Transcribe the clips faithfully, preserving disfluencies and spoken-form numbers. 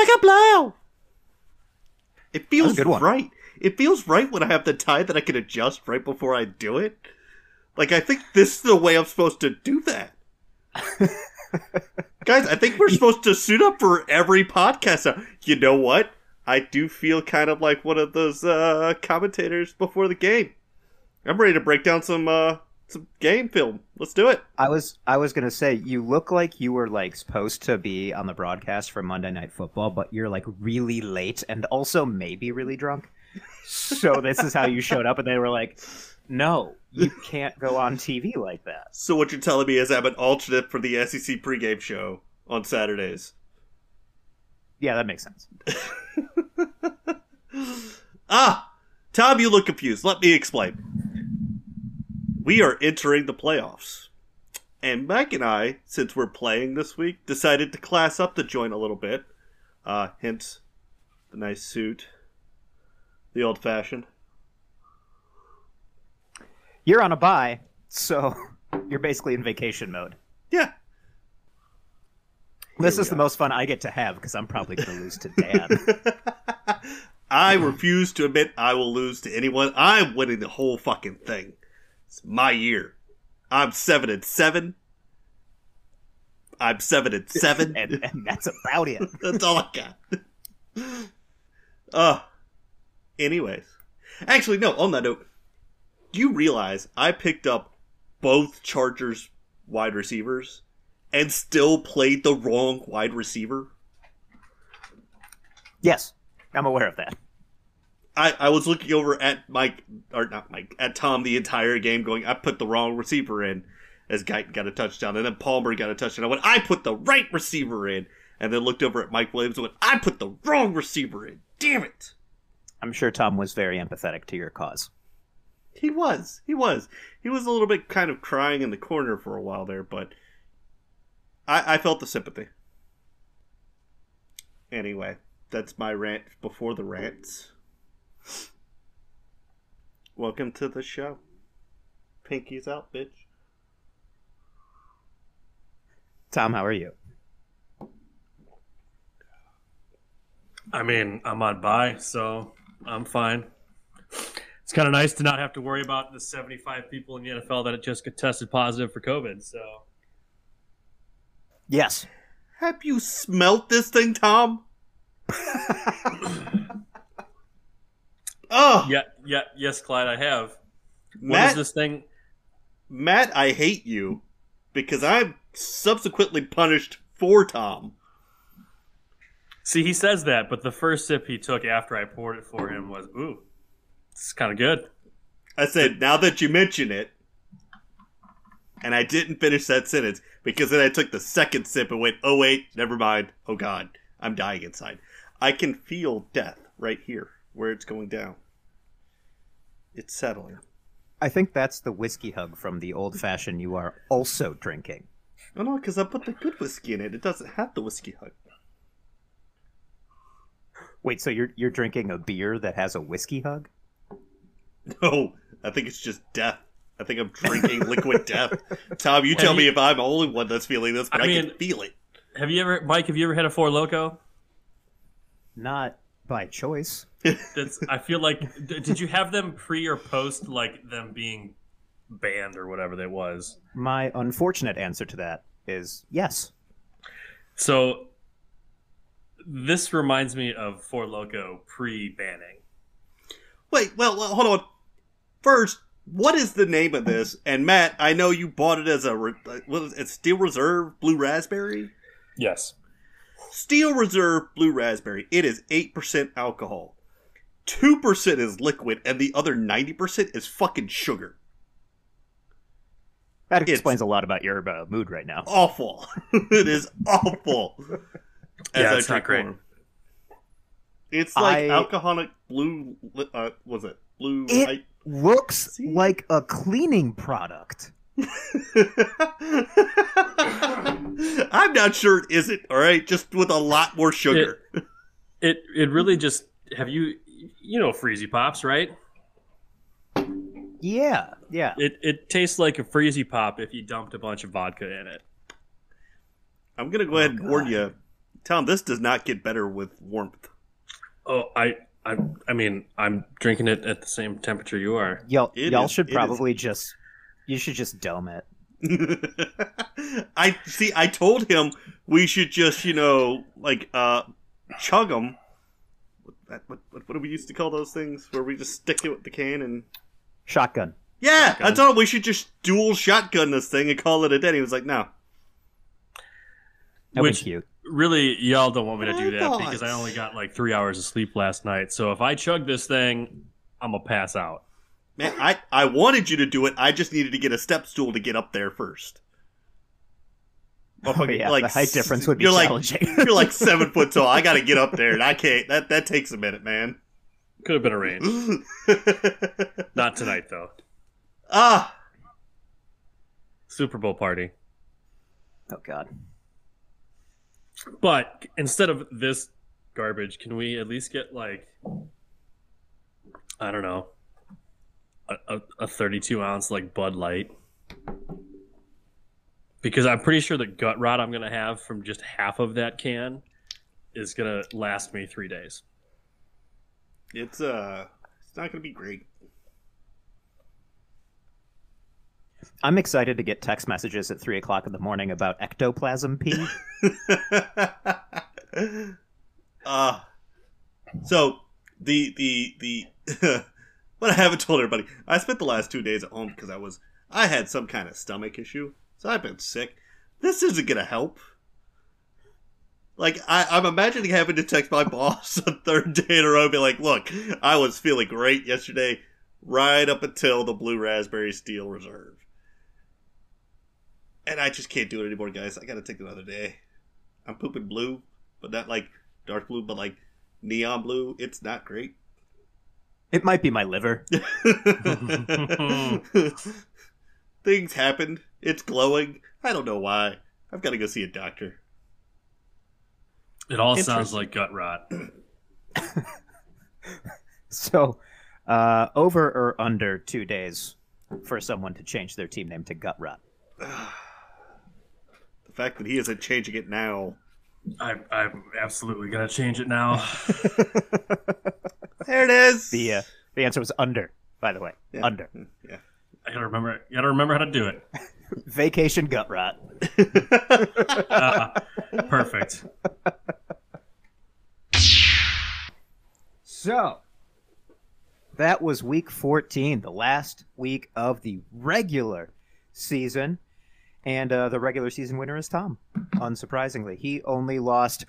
Blow. It feels good one. right. It feels right when I have the time that I can adjust right before I do it. Like, I think this is the way I'm supposed to do that. Guys, I think we're supposed to suit up for every podcast. Now, you know what? I do feel kind of like one of those uh, commentators before the game. I'm ready to break down some uh, some game film. Let's do it. I was I was gonna say, you look like you were like supposed to be on the broadcast for Monday Night Football, but you're like really late and also maybe really drunk. So this is how you showed up, and they were like, "No, you can't go on T V like that." So what you're telling me is I'm an alternate for the S E C pregame show on Saturdays. Yeah, that makes sense. Ah, Tom, you look confused. Let me explain. We are entering the playoffs. And Mike and I, since we're playing this week, decided to class up the joint a little bit. Uh, hence, the nice suit. The old-fashioned. You're on a bye, so you're basically in vacation mode. Yeah. This Here is we the are. most fun I get to have, because I'm probably going to lose to Dan. I refuse to admit I will lose to anyone. I'm winning the whole fucking thing. It's my year. I'm seven and seven. I'm seven and seven. and, and that's about it. That's all I got. Uh, anyways. Actually, no, on that note, do you realize I picked up both Chargers wide receivers and still played the wrong wide receiver? Yes, I'm aware of that. I, I was looking over at Mike, or not Mike, at Tom the entire game going, I put the wrong receiver in as Guyton got a touchdown. And then Palmer got a touchdown. I went, I put the right receiver in. And then looked over at Mike Williams and went, I put the wrong receiver in. Damn it. I'm sure Tom was very empathetic to your cause. He was. He was. He was a little bit kind of crying in the corner for a while there, but I, I felt the sympathy. Anyway, that's my rant before the rants. Welcome to the show. Pinky's out, bitch. Tom, how are you? I mean, I'm on bye, so I'm fine. It's kind of nice to not have to worry about the seventy-five people in the N F L that just got tested positive for COVID, so. Yes. Have you smelt this thing, Tom? Oh, Yeah, yeah, yes, Clyde, I have. What Matt, is this thing? Matt, I hate you because I'm subsequently punished for Tom. See, he says that, but the first sip he took after I poured it for him was, ooh, it's kind of good. I said, now that you mention it, and I didn't finish that sentence because then I took the second sip and went, oh wait, never mind. Oh God, I'm dying inside. I can feel death right here where it's going down. It's settling. I think that's the whiskey hug from the old fashioned you are also drinking. Oh no, because I put the good whiskey in it. It doesn't have the whiskey hug. Wait, so you're you're drinking a beer that has a whiskey hug? No, I think it's just death. I think I'm drinking liquid death. Tom, you tell Have me you- if I'm the only one that's feeling this, but I, I can mean- feel it. Have you ever, Mike, have you ever had a Four Loko? Not by choice. That's, I feel like, d- did you have them pre or post, like, them being banned or whatever that was? My unfortunate answer to that is yes. So, this reminds me of Four Loko pre-banning. Wait, well, well, hold on. First, what is the name of this? And Matt, I know you bought it as a re- what is it, Steel Reserve Blue Raspberry? Yes. Steel Reserve Blue Raspberry. It is eight percent alcohol. two percent is liquid, and the other ninety percent is fucking sugar. That It's- explains a lot about your uh, mood right now. Awful. It is awful. As Yeah, I it's not drink great. more. It's like I- alcoholic blue, uh, was it? Blue It light? looks See? like a cleaning product. I'm not sure it isn't, alright? Just with a lot more sugar. It it really just, have you, you know Freezy Pops, right? Yeah, yeah. It it tastes like a Freezy Pop if you dumped a bunch of vodka in it. I'm gonna go ahead Oh, and warn God. you. Tom, this does not get better with warmth. Oh, I, I, I mean, I'm drinking it at the same temperature you are. Y'all, It y'all is- should it probably just, you should just dome it. I see. I told him we should just, you know, like uh, chug them. What, what, what, what do we used to call those things? Where we just stick it with the can and Shotgun. yeah. Shotgun. I told him we should just dual shotgun this thing and call it a day. He was like, "No." That was Which- cute. Really, y'all don't want me to do I that thought- because I only got like three hours of sleep last night. So if I chug this thing, I'm gonna pass out. Man, I, I wanted you to do it. I just needed to get a step stool to get up there first. Oh, yeah, like, the height difference would be you're challenging. Like, you're like seven foot tall. I got to get up there, and I can't. That that takes a minute, man. Could have been arranged. Not tonight though. Ah, Super Bowl party. Oh, God. But instead of this garbage, can we at least get like, I don't know, a, a, a thirty-two ounce like Bud Light? Because I'm pretty sure the gut rot I'm gonna have from just half of that can is gonna last me three days. it's uh, it's not gonna be great. I'm excited to get text messages at three o'clock in the morning about ectoplasm pee. uh so the the the what I haven't told everybody, I spent the last two days at home because I was I had some kind of stomach issue, so I've been sick. This isn't gonna help. Like I, I'm imagining having to text my boss a third day in a row and be like, "Look, I was feeling great yesterday, right up until the Blue Raspberry Steel Reserve, and I just can't do it anymore, guys. I gotta take another day. I'm pooping blue, but not like dark blue, but like neon blue. It's not great." It might be my liver. Things happened. It's glowing. I don't know why. I've got to go see a doctor. It all sounds Interesting. like gut rot. So, uh, over or under two days for someone to change their team name to Gut Rot? The fact that he isn't changing it now. I, I'm absolutely gonna change it now. There it is. The uh, the answer was under, by the way. Yeah. Under. Yeah. I gotta remember. Gotta remember how to do it. Vacation Gut Rot. Uh, perfect. So, that was week fourteen, the last week of the regular season. And uh, the regular season winner is Tom, unsurprisingly. He only lost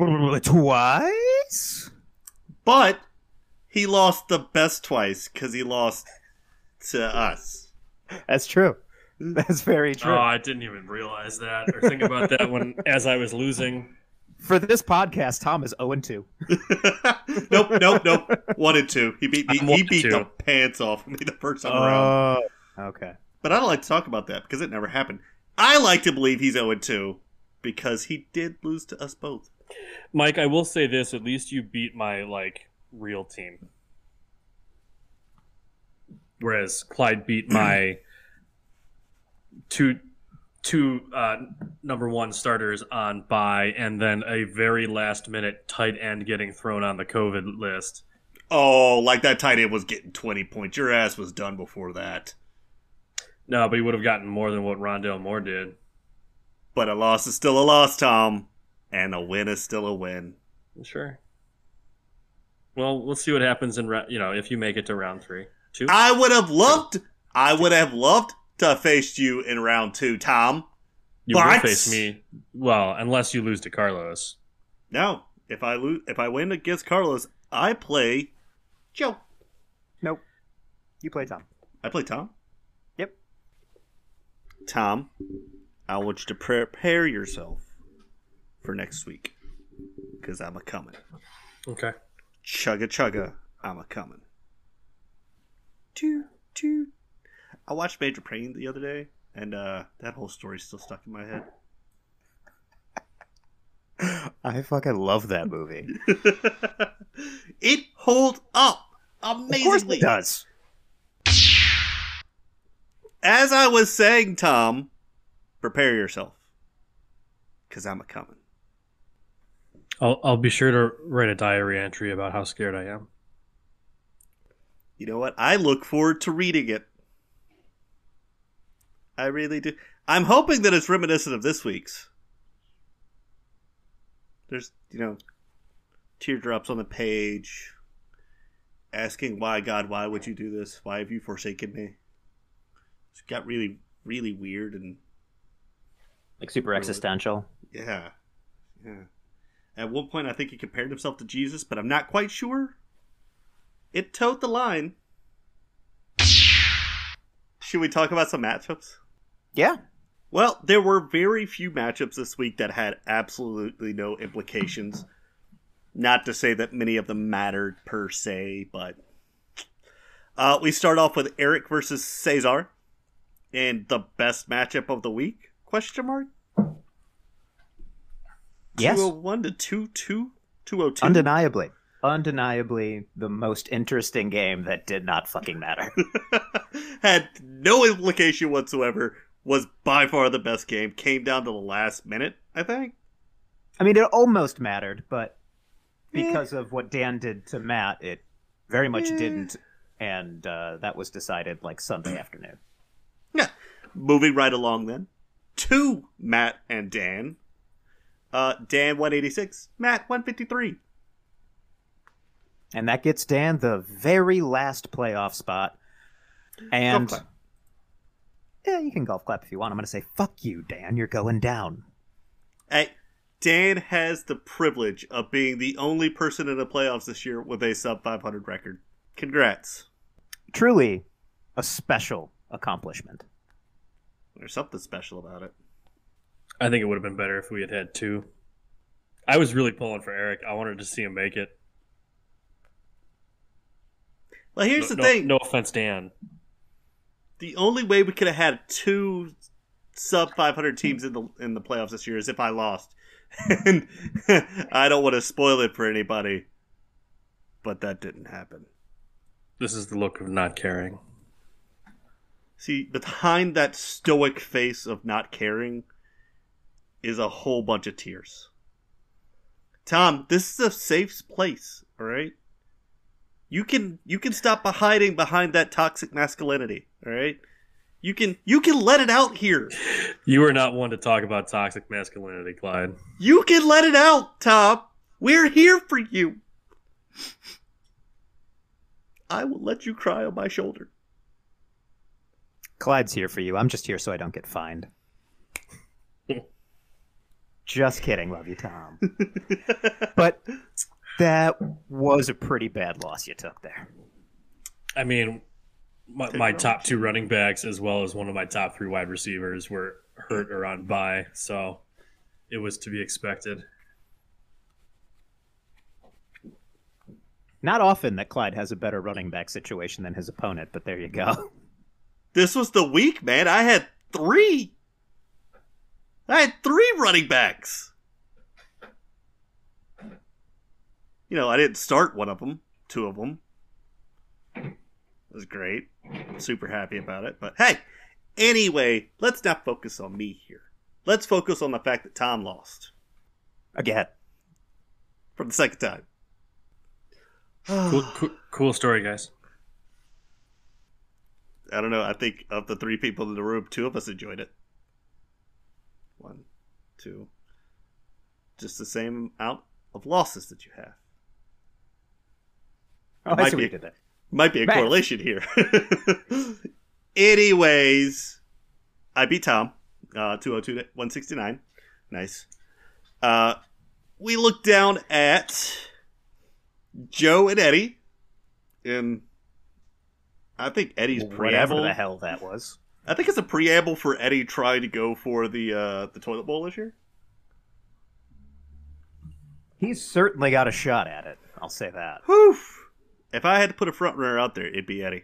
twice? But he lost the best twice because he lost to us. That's true. That's very true. Oh, I didn't even realize that or think about that when as I was losing. For this podcast, Tom is oh and two. Nope, nope, nope. One and two. He beat me. I'm He one and beat two. the pants off me the first time around. Oh, okay. But I don't like to talk about that because it never happened. I like to believe he's oh and two because he did lose to us both. Mike, I will say this: at least you beat my like real team, whereas Clyde beat my two two uh, number one starters on bye, and then a very last minute tight end getting thrown on the COVID list. Oh, like that tight end was getting twenty points. Your ass was done before that. No, but he would have gotten more than what Rondale Moore did. But a loss is still a loss, Tom. And a win is still a win. Sure. Well, we'll see what happens in ra- you know if you make it to round three, two. I would have loved, I would have loved to have faced you in round two, Tom. You will but- face me. Well, unless you lose to Carlos. No, if I lose, if I win against Carlos, I play Joe. Nope. You play Tom. I play Tom. Yep. Tom, I want you to prepare yourself for next week because I'm a coming. Okay. Chugga chugga, I'm a coming. Toot toot. I watched Major Payne the other day, and uh, that whole story's still stuck in my head. I fucking love that movie. It holds up Of course amazingly. it does. As I was saying, Tom, prepare yourself, because I'm a coming. I'll I'll be sure to write a diary entry about how scared I am. You know what? I look forward to reading it. I really do. I'm hoping that it's reminiscent of this week's. There's, you know, teardrops on the page, asking why, God, why would you do this? Why have you forsaken me? It got really, really weird and Like super existential. yeah, yeah. At one point, I think he compared himself to Jesus, but I'm not quite sure. It towed the line. Should we talk about some matchups? Yeah. Well, there were very few matchups this week that had absolutely no implications. Not to say that many of them mattered per se, but uh, we start off with Eric versus Cesar, and the best matchup of the week? Question mark. Yes. two oh one to two two two oh two. Undeniably. Undeniably the most interesting game that did not fucking matter. Had no implication whatsoever. Was by far the best game. Came down to the last minute, I think. I mean, it almost mattered, but because of what Dan did to Matt, it very much didn't. And uh, that was decided like Sunday afternoon. Yeah. Moving right along then. To Matt and Dan. Uh, Dan one eighty-six. Matt one fifty-three. And that gets Dan the very last playoff spot. And Golf clap. Yeah, you can golf clap if you want. I'm going to say, fuck you, Dan. You're going down. Hey, Dan has the privilege of being the only person in the playoffs this year with a sub five hundred record. Congrats. Truly a special accomplishment. There's something special about it. I think it would have been better if we had had two. I was really pulling for Eric. I wanted to see him make it. Well, here's no, the no, thing. No offense, Dan. The only way we could have had two sub five hundred teams in the in the playoffs this year is if I lost. And I don't want to spoil it for anybody, but that didn't happen. This is the look of not caring. See, behind that stoic face of not caring is a whole bunch of tears. Tom, this is a safe place, all right? You can you can stop hiding behind that toxic masculinity, all right? You can you can let it out here. You are not one to talk about toxic masculinity, Clyde. You can let it out, Tom. We're here for you. I will let you cry on my shoulder. Clyde's here for you. I'm just here so I don't get fined. Just kidding. Love you, Tom. But that was a pretty bad loss you took there. I mean, my, my top two running backs as well as one of my top three wide receivers were hurt or on bye, so it was to be expected. Not often that Clyde has a better running back situation than his opponent, but there you go. This was the week, man. I had three. I had three running backs. You know, I didn't start one of them, two of them. It was great. Super happy about it. But hey, anyway, let's not focus on me here. Let's focus on the fact that Tom lost. Again. For the second time. Cool, cool, cool story, guys. I don't know. I think of the three people in the room, two of us enjoyed it. One, two. Just the same amount of losses that you have. Oh, I see what you did there. Might be a Math. correlation here. Anyways, I beat Tom. Uh, two oh two to one sixty-nine. Nice. Uh, we look down at Joe and Eddie. And I think Eddie's Whatever preamble. the hell that was. I think it's a preamble for Eddie trying to go for the uh, the toilet bowl this year. He's certainly got a shot at it. I'll say that. Whew. If I had to put a front runner out there, it'd be Eddie.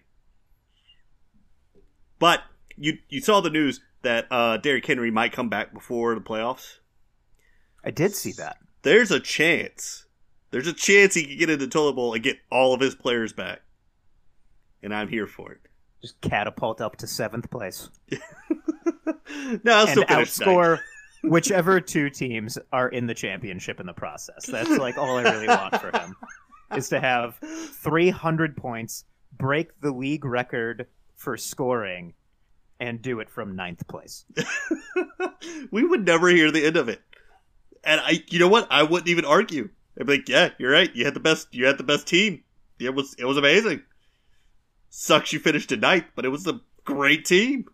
But you you saw the news that uh, Derrick Henry might come back before the playoffs. I did see that. There's a chance. There's a chance he could get into the toilet bowl and get all of his players back. And I'm here for it. Just catapult up to seventh place. No, I'll And still finish outscore whichever two teams are in the championship in the process. That's like all I really want for him, is to have three hundred points, break the league record for scoring, and do it from ninth place. We would never hear the end of it. And I, you know what? I wouldn't even argue. I'd be like, yeah, you're right. You had the best, you had the best team. It was, it was amazing. Sucks you finished at ninth, but it was a great team.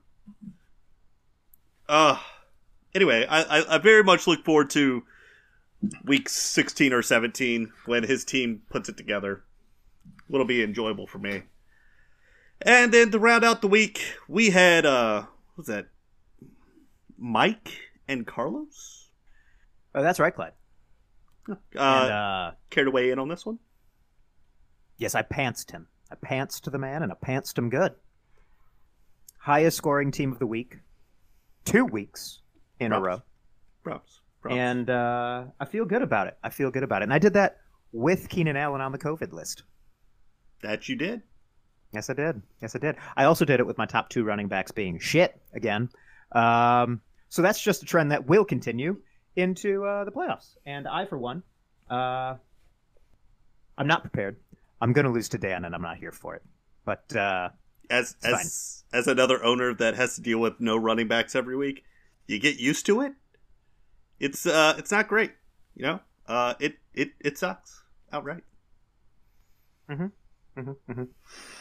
Uh, anyway, I, I, I very much look forward to week sixteen or seventeen when his team puts it together. It'll be enjoyable for me. And then to round out the week, we had, uh, what was that? Mike and Carlos? Oh, that's right, Clyde. Uh, and, uh, care to weigh in on this one? Yes, I pantsed him. I pantsed the man, and I pantsed him good. Highest scoring team of the week. Two weeks in Props. a row. Props. Props. And uh, I feel good about it. I feel good about it. And I did that with Keenan Allen on the COVID list. That you did. Yes, I did. Yes, I did. I also did it with my top two running backs being shit again. Um, so that's just a trend that will continue into uh, the playoffs. And I, for one, uh, I'm not prepared. I'm going to lose to Dan, and I'm not here for it. But uh, as as fine. as another owner that has to deal with no running backs every week, you get used to it. It's uh, it's not great, you know. Uh, it it it sucks outright. Mm-hmm. Mm-hmm. Mm-hmm.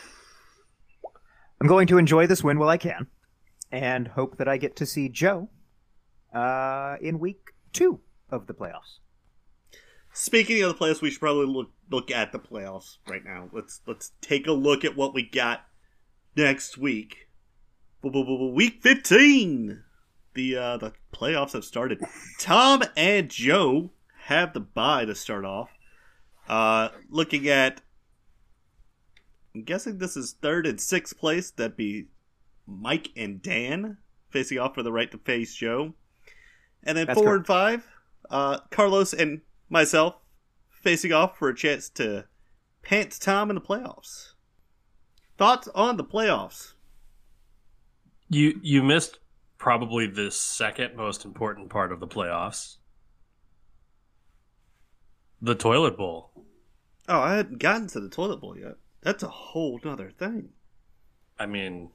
I'm going to enjoy this win while I can, and hope that I get to see Joe uh, in week two of the playoffs. Speaking of the playoffs, we should probably look look at the playoffs right now. Let's let's take a look at what we got next week. Week fifteen. The uh, the playoffs have started. Tom and Joe have the bye to start off. Uh, looking at, I'm guessing this is third and sixth place. That'd be Mike and Dan facing off for the right to face Joe. And then That's four correct. and five, uh, Carlos and myself facing off for a chance to pants Tom in the playoffs. Thoughts on the playoffs? You you missed probably the second most important part of the playoffs. The toilet bowl. Oh, I hadn't gotten to the toilet bowl yet. That's a whole nother thing. I mean,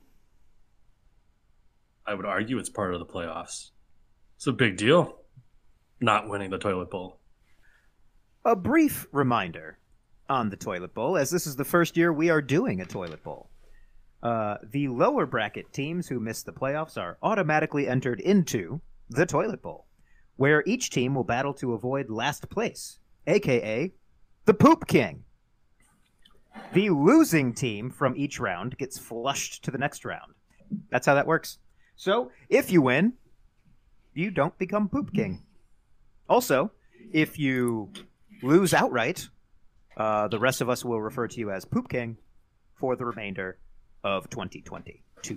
I would argue it's part of the playoffs. It's a big deal not winning the toilet bowl. A brief reminder on the toilet bowl, as this is the first year we are doing a toilet bowl. Uh, the lower bracket teams who miss the playoffs are automatically entered into the toilet bowl, where each team will battle to avoid last place, aka the Poop King. The losing team from each round gets flushed to the next round. That's how that works. So, if you win, you don't become Poop King. Also, if you lose outright, uh, the rest of us will refer to you as Poop King for the remainder of twenty twenty-two.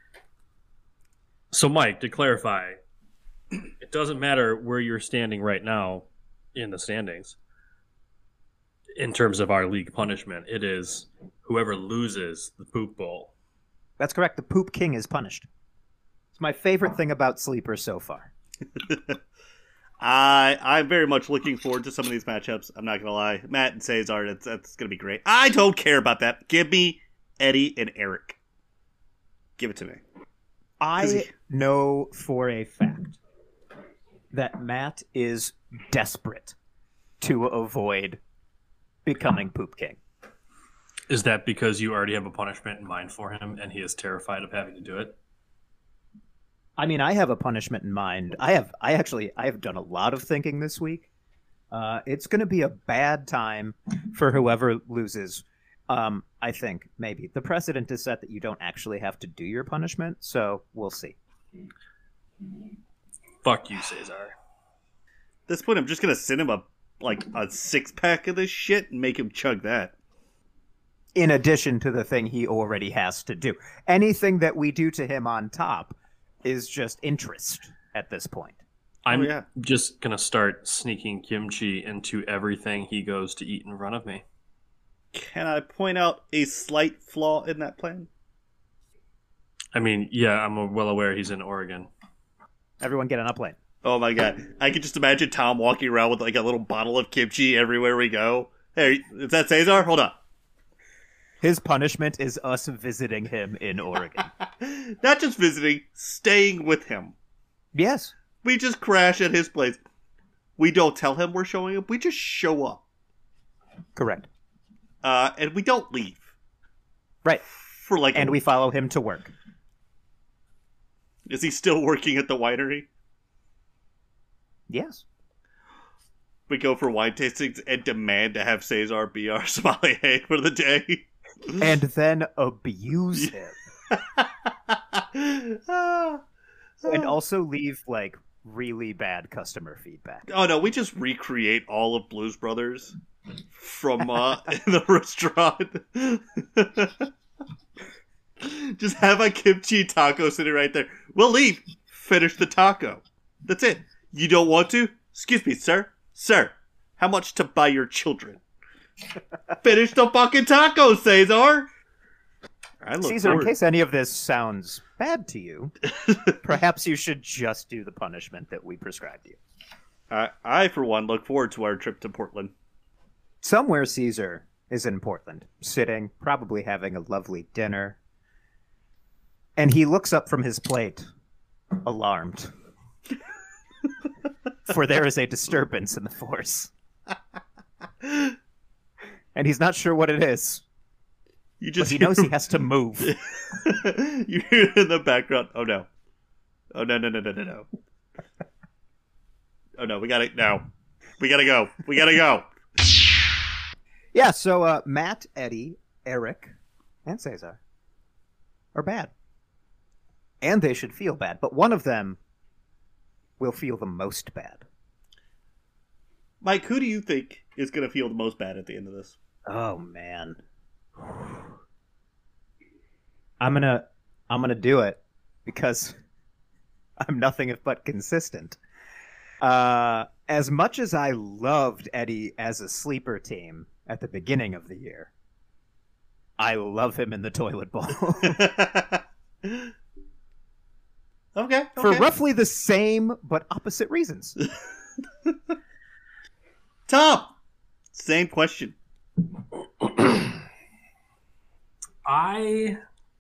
So, Mike, to clarify, it doesn't matter where you're standing right now in the standings in terms of our league punishment. It is whoever loses the poop bowl. That's correct. The Poop King is punished. It's my favorite thing about Sleeper so far. I I'm very much looking forward to some of these matchups. I'm not gonna lie, Matt and Cesar, that's that's gonna be great. I don't care about that. Give me Eddie and Eric. Give it to me. I he... know for a fact that Matt is desperate to avoid becoming Poop King. Is that because you already have a punishment in mind for him and he is terrified of having to do it? I mean, I have a punishment in mind. I have, I actually, I have done a lot of thinking this week. Uh, it's going to be a bad time for whoever loses. Um, I think maybe the precedent is set that you don't actually have to do your punishment, so we'll see. Fuck you, Cesar. At this point, I'm just gonna send him a like a six pack of this shit and make him chug that. In addition to the thing he already has to do, anything that we do to him on top is just interest at this point. I'm Oh, yeah. just going to start sneaking kimchi into everything he goes to eat in front of me. Can I point out a slight flaw in that plan? I mean, yeah, I'm well aware he's in Oregon. Everyone get on a plane. Oh my god. I can just imagine Tom walking around with like a little bottle of kimchi everywhere we go. Hey, is that Cesar? Hold on. His punishment is us visiting him in Oregon. Not just visiting, staying with him. Yes. We just crash at his place. We don't tell him we're showing up. We just show up. Correct. Uh, and we don't leave. Right. For like and a... we follow him to work. Is he still working at the winery? Yes. We go for wine tastings and demand to have Cesar be our sommelier for the day. And then abuse him. And also leave, like, really bad customer feedback. Oh, no, we just recreate all of Blues Brothers from uh, in the restaurant. Just have a kimchi taco sitting right there. We'll leave. Finish the taco. That's it. You don't want to? Excuse me, sir. Sir, how much to buy your children? Finish the fucking taco, Cesar. I look Caesar, forward. in case any of this sounds bad to you, perhaps you should just do the punishment that we prescribed you. I, I, for one, look forward to our trip to Portland. Somewhere Caesar is in Portland, sitting, probably having a lovely dinner. And he looks up from his plate, alarmed. For there is a disturbance in the force. And he's not sure what it is. You just but he knows he has to move. You hear in the background, oh no. Oh no, no, no, no, no, no. Oh no, we gotta, no. We gotta go. We gotta go. Yeah, so uh, Matt, Eddie, Eric, and Cesar are bad. And they should feel bad, but one of them will feel the most bad. Mike, who do you think is going to feel the most bad at the end of this? Oh man. I'm going to I'm going to do it because I'm nothing if but consistent. Uh as much as I loved Eddie as a sleeper team at the beginning of the year, I love him in the toilet bowl. Okay, okay. For roughly the same but opposite reasons. Tom, same question. I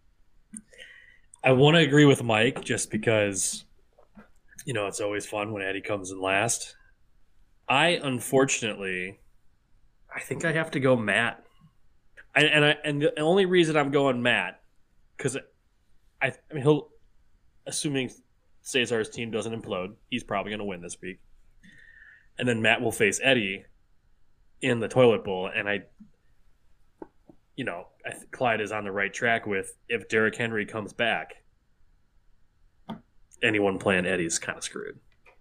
I want to agree with Mike just because, you know, it's always fun when Eddie comes in last. I unfortunately, I think I have to go Matt, and and, I, and the only reason I'm going Matt because I, I mean he'll. Assuming Cesar's team doesn't implode, he's probably going to win this week. And then Matt will face Eddie in the toilet bowl. And I, you know, I think Clyde is on the right track with if Derrick Henry comes back, anyone playing Eddie's kind of screwed.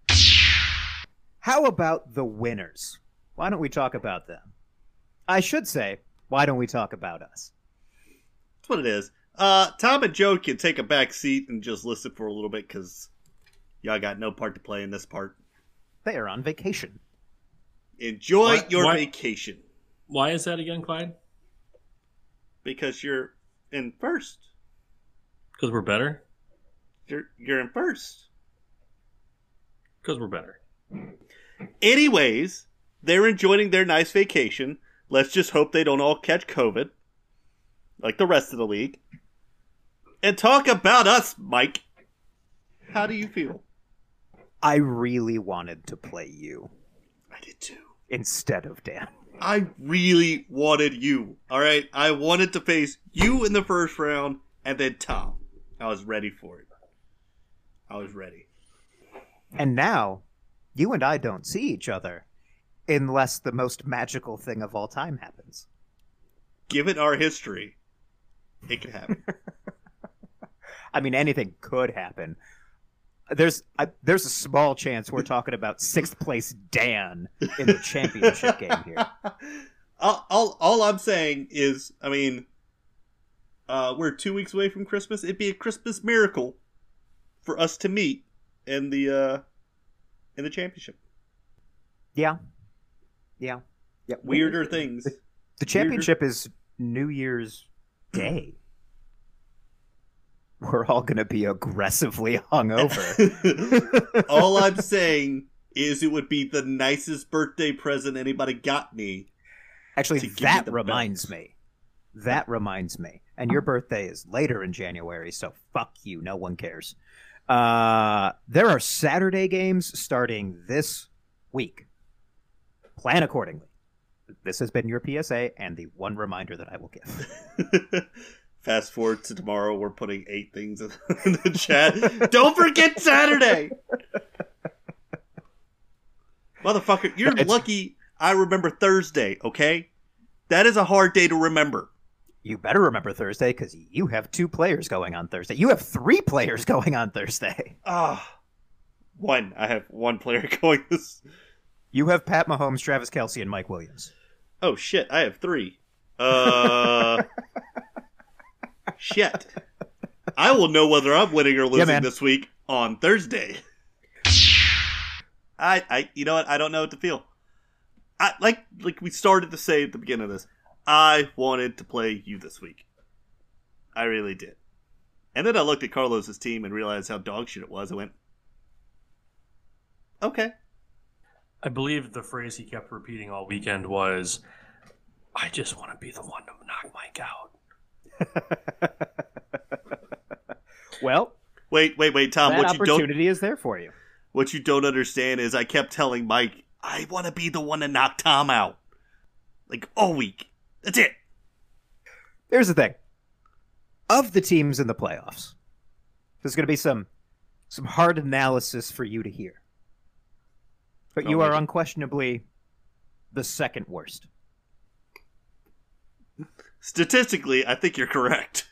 How about the winners? Why don't we talk about them? I should say, why don't we talk about us? That's what it is. Uh, Tom and Joe can take a back seat and just listen for a little bit because y'all got no part to play in this part. They are on vacation. Enjoy What- your what- vacation Why is that again, Clyde? because you're in first. Because we're better? You're you're in first. Because we're better. Anyways, they're enjoying their nice vacation. Let's just hope they don't all catch COVID, like the rest of the league. And talk about us, Mike. How do you feel? I really wanted to play you I did too. instead of Dan. I really wanted you. All right, I wanted to face you in the first round, and then Tom. I was ready for it. I was ready. And now, you and I don't see each other unless the most magical thing of all time happens. Given our history, it could happen. I mean, anything could happen. There's I, there's a small chance we're talking about sixth place Dan in the championship game here. all, all, all I'm saying is, I mean, uh, we're two weeks away from Christmas. It'd be a Christmas miracle for us to meet in the uh, in the championship. Yeah, yeah, yeah. Weirder things. The championship is New Year's Day, we're all going to be aggressively hungover. All I'm saying is it would be the nicest birthday present anybody got me. Actually, to give that me the reminds belts. me. That reminds me. And your birthday is later in January, so fuck you. No one cares. Uh, there are Saturday games starting this week. Plan accordingly. This has been your P S A and the one reminder that I will give. Fast forward to tomorrow, we're putting eight things in the chat. Don't forget Saturday! Motherfucker, you're It's- lucky I remember Thursday, okay? That is a hard day to remember. You better remember Thursday because you have two players going on Thursday. You have three players going on Thursday. Ah, one. I have one player going this. You have Pat Mahomes, Travis Kelce, and Mike Williams. Oh shit! I have three. Uh, shit. I will know whether I'm winning or losing man. this week on Thursday. I, I, you know what? I don't know what to feel. I like, like we started to say at the beginning of this. I wanted to play you this week. I really did. And then I looked at Carlos's team and realized how dog shit it was. I went, okay. I believe the phrase he kept repeating all weekend was, I just want to be the one to knock Mike out. Well, Wait, wait, wait, Tom. that What you don't opportunity is there for you. What you don't understand is I kept telling Mike, I want to be the one to knock Tom out. Like, all week. That's it. Here's the thing. Of the teams in the playoffs, there's going to be some some hard analysis for you to hear. But you Oh, are maybe. unquestionably the second worst. Statistically, I think you're correct.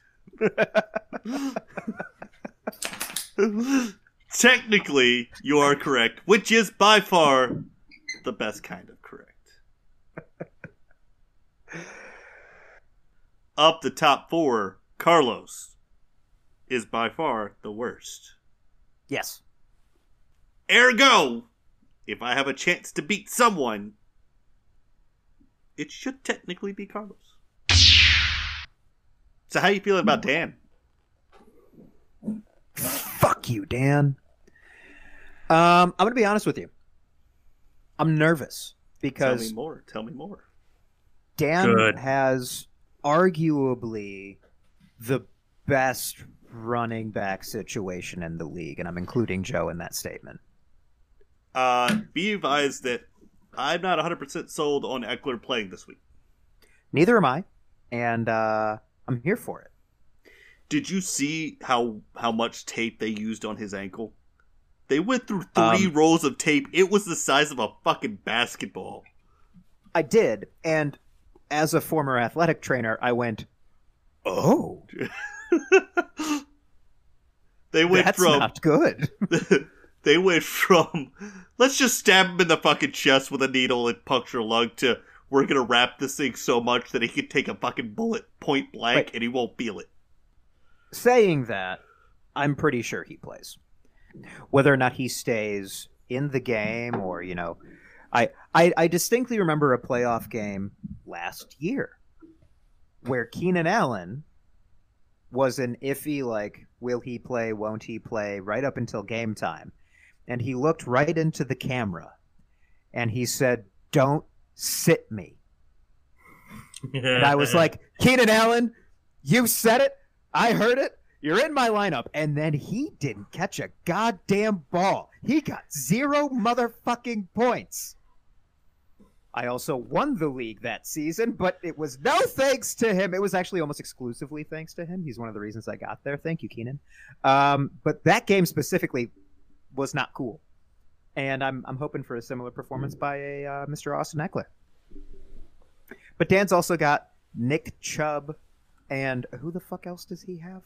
Technically, you are correct, which is by far the best kind of correct. Up the top four, Carlos is by far the worst. Yes. Ergo, if I have a chance to beat someone, it should technically be Carlos. So how you feeling about Dan? Fuck you, Dan. Um, I'm going to be honest with you. I'm nervous Tell because me more. Tell me more. Dan Good. has arguably the best running back situation in the league, and I'm including Joe in that statement. Uh, be advised that I'm not one hundred percent sold on Eckler playing this week. Neither am I, and uh, I'm here for it. Did you see how how much tape they used on his ankle? They went through three Um, rolls of tape. It was the size of a fucking basketball. I did, and as a former athletic trainer, I went, "Oh, They went that's from not good." they went from let's just stab him in the fucking chest with a needle and puncture a lung to we're gonna wrap this thing so much that he can take a fucking bullet point blank Wait. and he won't feel it. Saying that, I'm pretty sure he plays. Whether or not he stays in the game or, you know, I, I, I distinctly remember a playoff game last year where Keenan Allen was an iffy, like, will he play, won't he play, right up until game time. And he looked right into the camera and he said, "Don't sit me." And I was like, "Keenan Allen, you said it. I heard it. You're in my lineup." And then he didn't catch a goddamn ball. He got zero motherfucking points. I also won the league that season, but it was no thanks to him. It was actually almost exclusively thanks to him. He's one of the reasons I got there. Thank you, Keenan. Um, but that game specifically was not cool. And I'm I'm hoping for a similar performance by a uh, Mister Austin Eckler. But Dan's also got Nick Chubb, and who the fuck else does he have?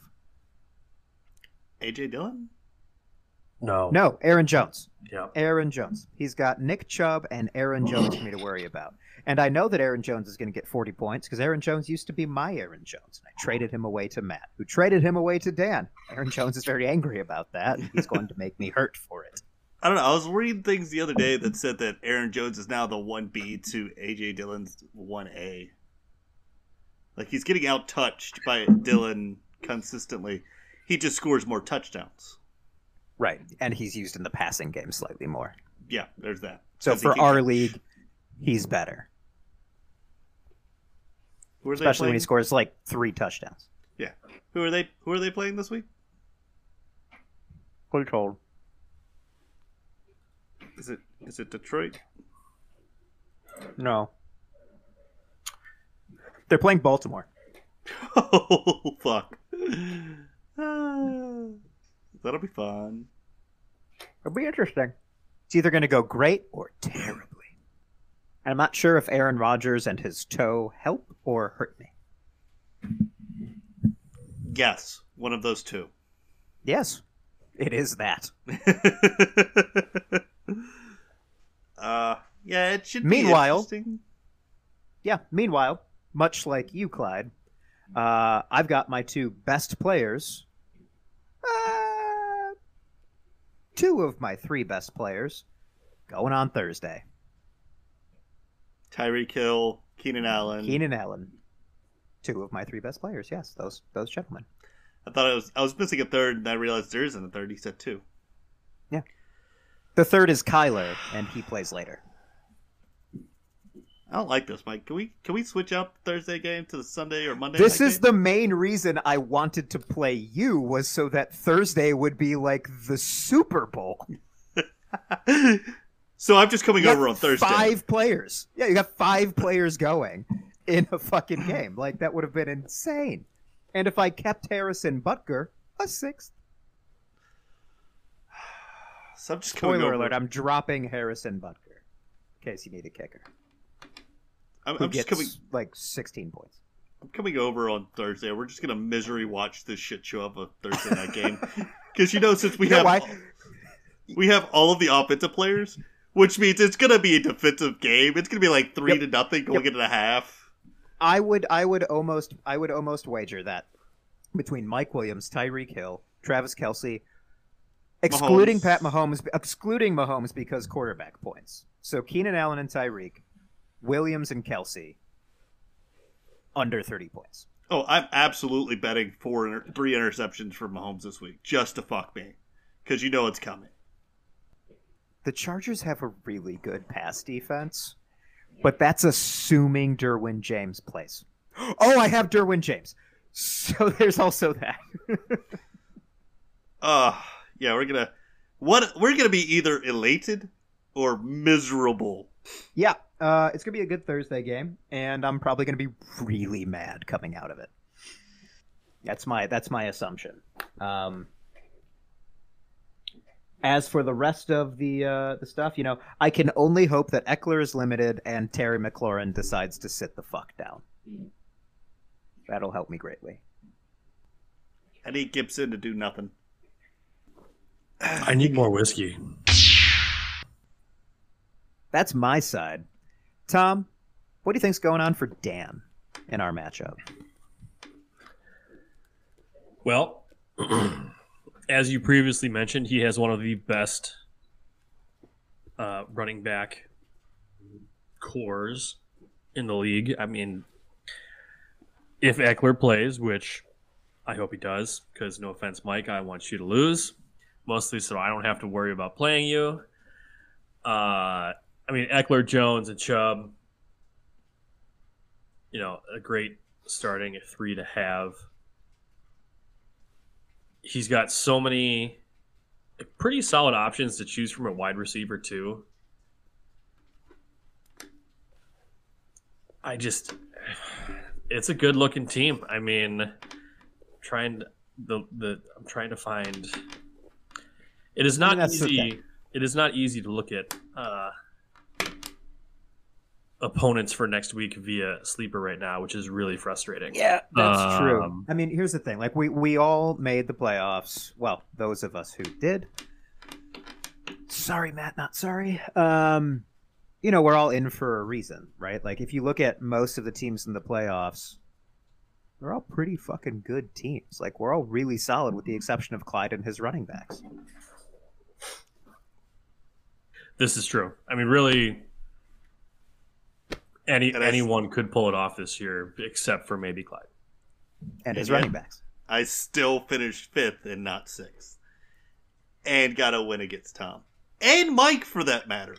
A J Dillon? No. No, Aaron Jones. Yeah. Aaron Jones. He's got Nick Chubb and Aaron Jones for me to worry about. And I know that Aaron Jones is going to get forty points because Aaron Jones used to be my Aaron Jones. And I traded him away to Matt, who traded him away to Dan. Aaron Jones is very angry about that, and he's going to make me hurt for it. I don't know. I was reading things the other day that said that Aaron Jones is now the one B to A J Dillon's one A. Like, he's getting out-touched by Dillon consistently. He just scores more touchdowns. Right, and he's used in the passing game slightly more. Yeah, there's that. So for our league, he's better. Who are they Especially when he playing? scores like three touchdowns. Yeah. Who are they? Who are they playing this week? Controlled. Is it is it Detroit? No. They're playing Baltimore. Oh fuck! Ah, that'll be fun. It'll be interesting. It's either going to go great or terribly. And I'm not sure if Aaron Rodgers and his toe help or hurt me. Yes, one of those two. Yes, it is that. uh, yeah, it should. Meanwhile- be interesting. Yeah, meanwhile, much like you, Clyde, uh, I've got my two best players. Uh, two of my three best players going on Thursday. Tyreek Hill, Keenan Allen. Keenan Allen. Two of my three best players, yes, those those gentlemen. I thought I was I was missing a third, and I realized there isn't a third. He said two. Yeah. The third is Kyler, and he plays later. I don't like this, Mike. Can we can we switch out the Thursday game to the Sunday or Monday? This night is game? the main reason I wanted to play you, was so that Thursday would be like the Super Bowl. So I'm just coming You over got on Thursday. Five players. Yeah, you got five players going in a fucking game. Like, that would have been insane. And if I kept Harrison Butker, a sixth. So I'm just coming Spoiler over. alert, I'm dropping Harrison Butker. In case you need a kicker. I'm, Who I'm just gets, coming. like, sixteen points. I'm coming over on Thursday. We're just gonna misery watch this shit show of a Thursday night game because you know since we You know have why? we have all of the offensive players, which means it's gonna be a defensive game. It's gonna be like three Yep. to nothing going Yep. into the half. I would I would almost I would almost wager that between Mike Williams, Tyreek Hill, Travis Kelce, excluding Mahomes. Pat Mahomes, excluding Mahomes because quarterback points. So Keenan Allen and Tyreek, Williams and Kelce, under thirty points. Oh, I'm absolutely betting four, inter- three interceptions for Mahomes this week just to fuck me, because you know it's coming. The Chargers have a really good pass defense, but that's assuming Derwin James plays. Oh, I have Derwin James. So there's also that. Uh yeah, we're gonna what we're gonna be either elated or miserable. Yeah, uh, it's going to be a good Thursday game, and I'm probably going to be really mad coming out of it. That's my that's my assumption. Um, as for the rest of the uh, the stuff, you know, I can only hope that Eckler is limited and Terry McLaurin decides to sit the fuck down. That'll help me greatly. I need Gibson to do nothing. I need more whiskey. That's my side. Tom, what do you think's going on for Dan in our matchup? Well, as you previously mentioned, he has one of the best uh, running back cores in the league. I mean, if Eckler plays, which I hope he does, because no offense, Mike, I want you to lose, mostly so I don't have to worry about playing you. Uh, I mean, Eckler, Jones, and Chubb, you know, a great starting at three to have. He's got so many pretty solid options to choose from at wide receiver, too. I just, it's a good looking team. I mean, trying the the I'm trying to find. It is not I mean, that's easy. okay. It is not easy to look at uh, opponents for next week via sleeper right now, which is really frustrating. Yeah, that's Um, true. I mean, here's the thing. Like, we, we all made the playoffs. Well, those of us who did. Sorry, Matt, not sorry. Um, you know, we're all in for a reason, right? Like, if you look at most of the teams in the playoffs, they're all pretty fucking good teams. Like, we're all really solid with the exception of Clyde and his running backs. This is true. I mean, really, any And I- anyone could pull it off this year, except for maybe Clyde. And his Yeah. running backs. I still finished fifth and not sixth. And got a win against Tom. And Mike, for that matter.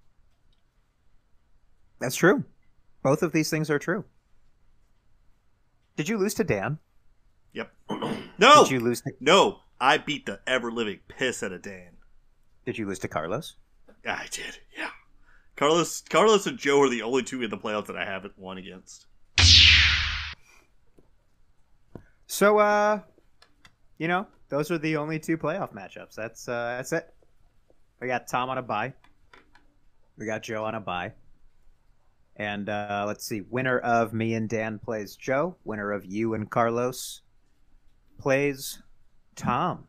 That's true. Both of these things are true. Did you lose to Dan? Yep. No! Did you lose to... No! I beat the ever-living piss out of Dan. Did you lose to Carlos? I did, yeah. Carlos Carlos and Joe are the only two in the playoffs that I haven't won against. So, uh, you know, those are the only two playoff matchups. That's uh, that's it. We got Tom on a bye. We got Joe on a bye. And uh, let's see, winner of me and Dan plays Joe. Winner of you and Carlos plays Tom.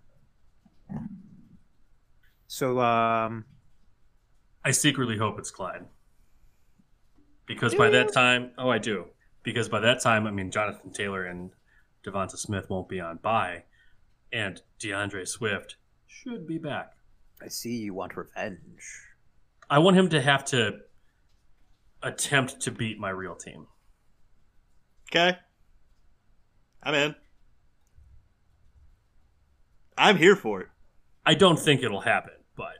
So, um... I secretly hope it's Clyde. Because by that time... Oh, I do. Because by that time, I mean, Jonathan Taylor and Devonta Smith won't be on bye. And DeAndre Swift should be back. I see you want revenge. I want him to have to attempt to beat my real team. Okay. I'm in. I'm here for it. I don't think it'll happen, but...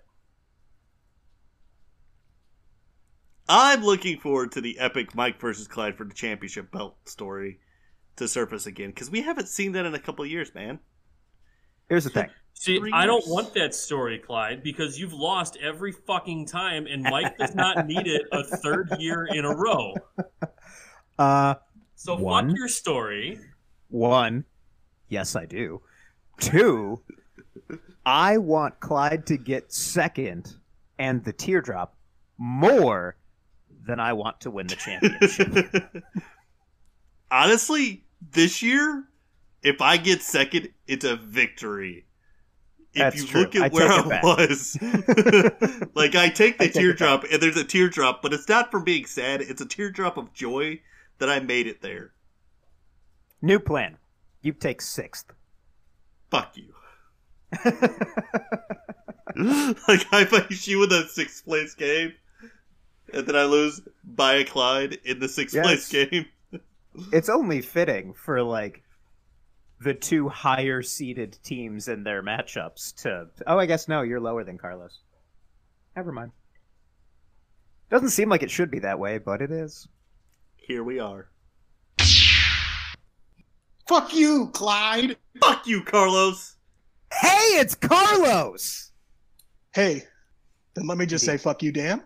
I'm looking forward to the epic Mike versus Clyde for the championship belt story to surface again, because we haven't seen that in a couple of years, man. Here's the thing. See, Three I don't years. want that story, Clyde, because you've lost every fucking time, and Mike does not need it a third year in a row. Uh, So One. fuck your story. one, yes, I do. Two, I want Clyde to get second and the teardrop more than I want to win the championship. Honestly, this year, if I get second, it's a victory. If That's you true. look at I where take I it back. was, like I take the I take it teardrop, and there's a teardrop, but it's not from being sad. It's a teardrop of joy that I made it there. New plan. You take sixth. Fuck you. Like I face you in the sixth place game, and then I lose by a Clyde in the sixth Yes. place game. It's only fitting for like the two higher seeded teams in their matchups to oh I guess no, you're lower than Carlos. Never mind. Doesn't seem like it should be that way, but it is. Here we are. Fuck you, Clyde. Fuck you, Carlos. Hey, it's Carlos. Hey, then let me just say fuck you, Dan.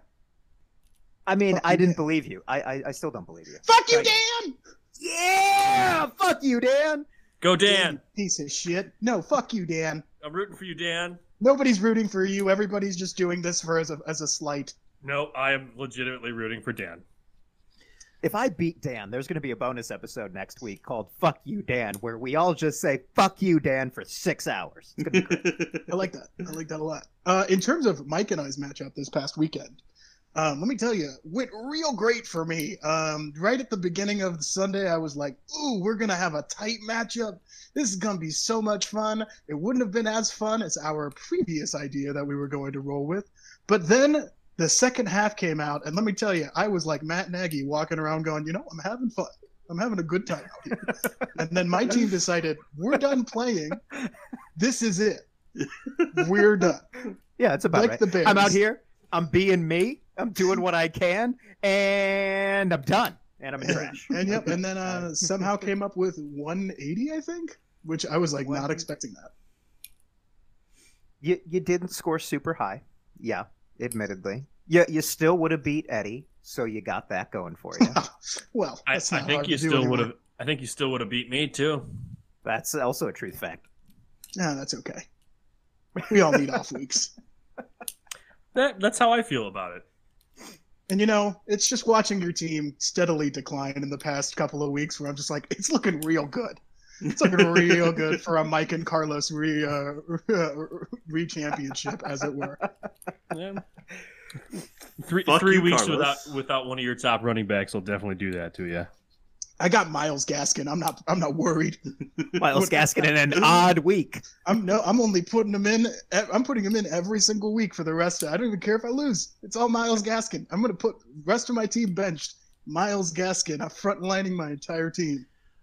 I mean, Fuck I you, didn't Dan. believe you. I, I I still don't believe you. Fuck you, Right. Dan! Yeah, fuck you, Dan. Go, Dan, Dan. you piece of shit. No, fuck you, Dan. I'm rooting for you, Dan. Nobody's rooting for you. Everybody's just doing this for as a as a slight. No, I am legitimately rooting for Dan. If I beat Dan, there's going to be a bonus episode next week called "Fuck You, Dan," where we all just say "Fuck you, Dan" for six hours. It's gonna be great. I like that. I like that a lot. Uh, in terms of Mike and I's matchup this past weekend, um, let me tell you, went real great for me. Um, right at the beginning of the Sunday, I was like, "Ooh, we're gonna have a tight matchup. This is gonna be so much fun." It wouldn't have been as fun as our previous idea that we were going to roll with, but then the second half came out, and let me tell you, I was like Matt Nagy walking around going, you know, I'm having fun. I'm having a good time out here. And then my team decided, we're done playing. This is it. We're done. Yeah, it's about Like right. the Bears. I'm out here. I'm being me. I'm doing what I can, and I'm done. And I'm in trash. And yep, and then uh, somehow came up with one eighty, I think, which I was like One- not expecting that. You you didn't score super high. Yeah, admittedly. You you still would have beat Eddie, so you got that going for you. Well, I, that's I not think hard you to do still anymore. would have. I think you still would have beat me too. That's also a truth fact. No, that's okay. We all need off weeks. That that's how I feel about it. And you know, it's just watching your team steadily decline in the past couple of weeks where I'm just like, it's looking real good. It's looking real good for a Mike and Carlos re uh, re championship, as it were. Yeah. Three Fuck three you, weeks Carlos. without without one of your top running backs will definitely do that to you. I got Miles Gaskin. I'm not. I'm not worried. Miles Gaskin in an odd week. I'm no. I'm only putting him in. I'm putting him in every single week for the rest. Of, I don't even care if I lose. It's all Miles Gaskin. I'm gonna put rest of my team benched. Miles Gaskin. I'm frontlining my entire team.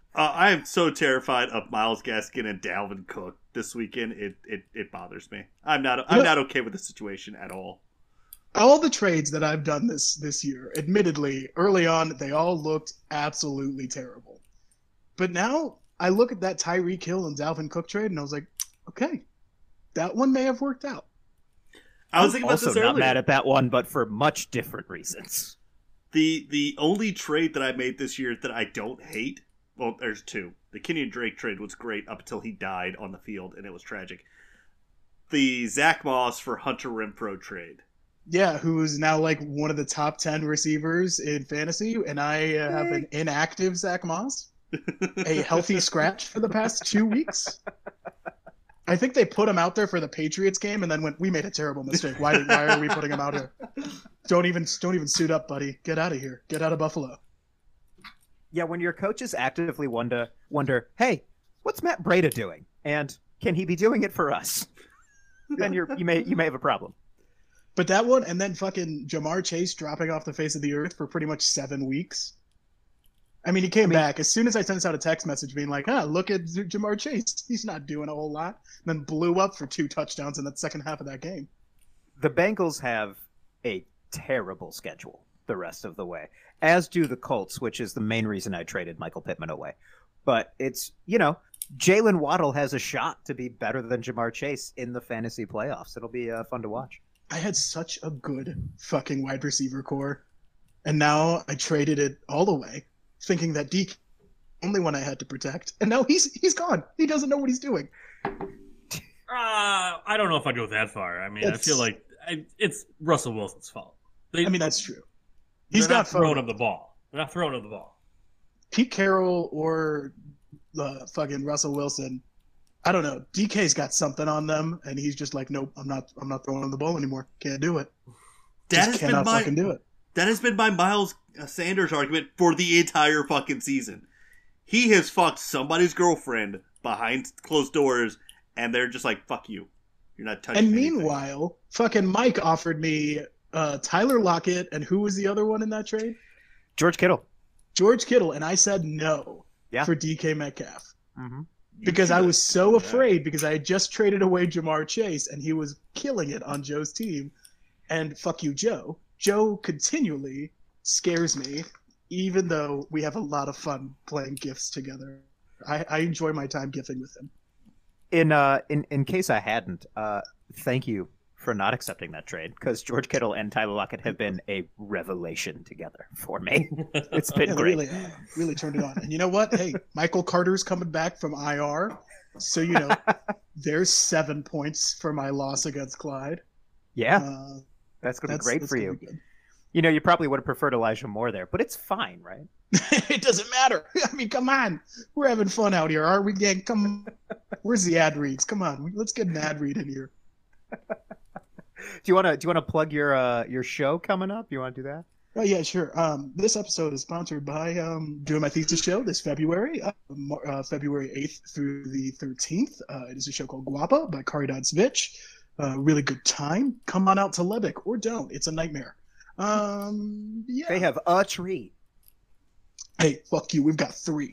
Uh, I am so terrified of Myles Gaskin and Dalvin Cook this weekend. It it, it bothers me. I'm not I'm Look- not okay with the situation at all. All the trades that I've done this this year, admittedly, early on, they all looked absolutely terrible. But now I look at that Tyreek Hill and Dalvin Cook trade, and I was like, okay, that one may have worked out. I was thinking about Also this not earlier. mad at that one, but for much different reasons. The the only trade that I made this year that I don't hate, well, there's two. The Kenyon Drake trade was great up until he died on the field, and it was tragic. The Zach Moss for Hunter Renfrow trade. Yeah, who is now like one of the top ten receivers in fantasy, and I uh, have an inactive Zach Moss, a healthy scratch for the past two weeks. I think they put him out there for the Patriots game, and then went, "We made a terrible mistake. Why? Did, why are we putting him out here? Don't even, don't even suit up, buddy. Get out of here. Get out of Buffalo." Yeah, when your coaches actively wonder, wonder, hey, what's Matt Breida doing, and can he be doing it for us? Then you're you may you may have a problem. But that one, and then fucking Jamar Chase dropping off the face of the earth for pretty much seven weeks. I mean, he came I mean- back as soon as I sent out a text message being like, "Ah, look at Z- Jamar Chase. He's not doing a whole lot." And then blew up for two touchdowns in that second half of that game. The Bengals have a terrible schedule the rest of the way, as do the Colts, which is the main reason I traded Michael Pittman away. But it's, you know, Jalen Waddle has a shot to be better than Jamar Chase in the fantasy playoffs. It'll be uh, fun to watch. I had such a good fucking wide receiver core, and now I traded it all away, thinking that Deke only one I had to protect, and now he's he's gone. He doesn't know what he's doing. Uh, I don't know if I'd go that far. I mean, It's- I feel like I, it's Russell Wilson's fault. They, I mean, that's true. they're He's not not throwing throwing him the ball. They're not throwing him the ball. Pete Carroll or uh, fucking Russell Wilson. I don't know. D K's got something on them, and he's just like, nope, I'm not. I'm not throwing him the ball anymore. Can't do it. That Just has been cannot my fucking do it. that has been my Miles Sanders argument for the entire fucking season. He has fucked somebody's girlfriend behind closed doors, and they're just like, "Fuck you, you're not touching." And anything." meanwhile, fucking Mike offered me uh, Tyler Lockett, and who was the other one in that trade? George Kittle. George Kittle, and I said no Yeah. for D K Metcalf Mm-hmm. You because I should've- was so yeah. afraid because I had just traded away Jamar Chase, and he was killing it on Joe's team. And fuck you, Joe. Joe continually scares me, even though we have a lot of fun playing gifts together. I, I enjoy my time gifting with him. In uh, in in case I hadn't, uh, thank you for not accepting that trade, because George Kittle and Tyler Lockett have been a revelation together for me. It's been Yeah, they great. really, uh, really turned it on. And you know what? Hey, Michael Carter's coming back from I R, so you know there's seven points for my loss against Clyde. Yeah, Uh, that's gonna be that's great that's for gonna you. be good. You know, you probably would have preferred Elijah Moore there, but it's fine, right? It doesn't matter. I mean, come on. We're having fun out here, aren't we, gang? Come Where's the ad reads? Come on. Let's get an ad read in here. Do you want to do you want to plug your uh your show coming up? You want to do that? Oh, yeah, sure. Um, this episode is sponsored by um, Doing My Thesis Show this February, uh, Mar- uh, February eighth through the thirteenth. Uh, it is a show called Guapa by Kari Svich. Uh, really good time. Come on out to Lubbock or don't. It's a nightmare. Um, yeah. They have a treat. Hey, fuck you. We've got three.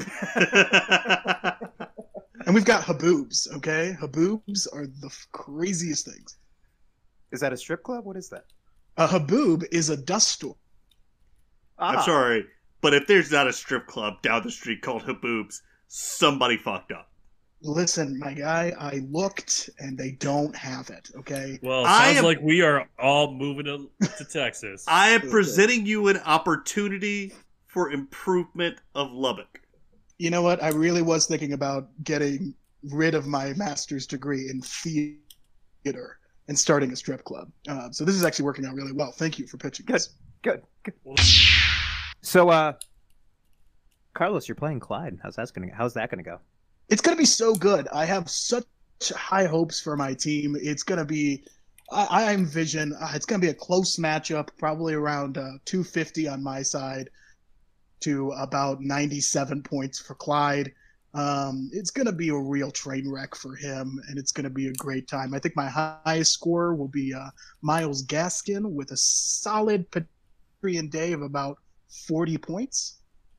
And we've got haboobs, okay? Haboobs are the f- craziest things. Is that a strip club? What is that? A haboob is a dust storm. I'm Ah, sorry, but if there's not a strip club down the street called Haboobs, somebody fucked up. Listen, my guy, I looked and they don't have it, okay? Well, it I sounds am- like we are all moving to, to Texas. I am presenting you an opportunity for improvement of Lubbock. You know what? I really was thinking about getting rid of my master's degree in theater and starting a strip club. Uh, so this is actually working out really well. Thank you for pitching this. good, good. So, uh, Carlos, you're playing Clyde. How's that gonna How's that gonna go? It's going to be so good. I have such high hopes for my team. It's going to be, I, I envision, uh, it's going to be a close matchup, probably around uh, two fifty on my side to about ninety-seven points for Clyde. Um, it's going to be a real train wreck for him, and it's going to be a great time. I think my highest score will be uh, Myles Gaskin with a solid Patrian day of about forty points.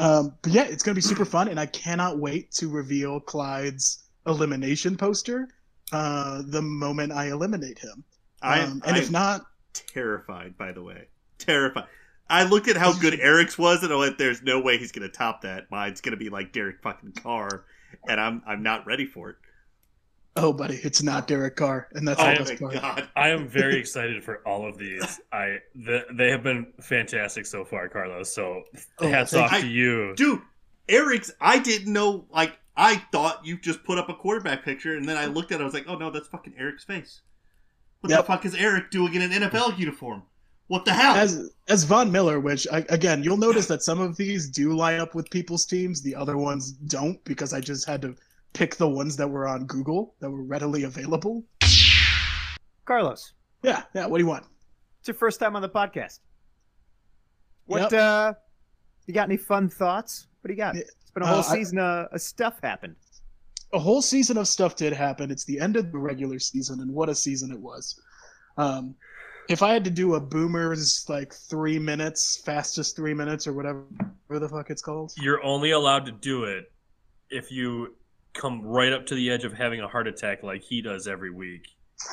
Um, but yeah, it's going to be super fun, and I cannot wait to reveal Clyde's elimination poster uh, the moment I eliminate him. I, Um, and I'm if not, terrified, by the way. Terrified. I looked at how good Eric's was, and I went, there's no way he's going to top that. Mine's going to be like Derek fucking Carr, and I'm I'm not ready for it. oh, buddy, it's not Derek Carr, and that's Oh, the my best part. God. I am very excited for all of these. I the, they have been fantastic so far, Carlos. So Oh, hats thank off you. to you. Dude, Eric's, I didn't know, like, I thought you just put up a quarterback picture, and then I looked at it, I was like, oh no, that's fucking Eric's face. What Yep. the fuck is Eric doing in an N F L uniform? What the hell? As as Von Miller, which I, again, you'll notice that some of these do line up with people's teams, the other ones don't, because I just had to pick the ones that were on Google that were readily available. Carlos, Yeah, yeah. What do you want? it's your first time on the podcast. What Yep. uh you got any fun thoughts? What do you got? Yeah, It's been a whole uh, I- season uh, of stuff happened. A whole season of stuff did happen. It's the end of the regular season, and what a season it was. Um, if I had to do a Boomers like three minutes, fastest three minutes, or whatever the fuck it's called, You're only allowed to do it if you come right up to the edge of having a heart attack like he does every week.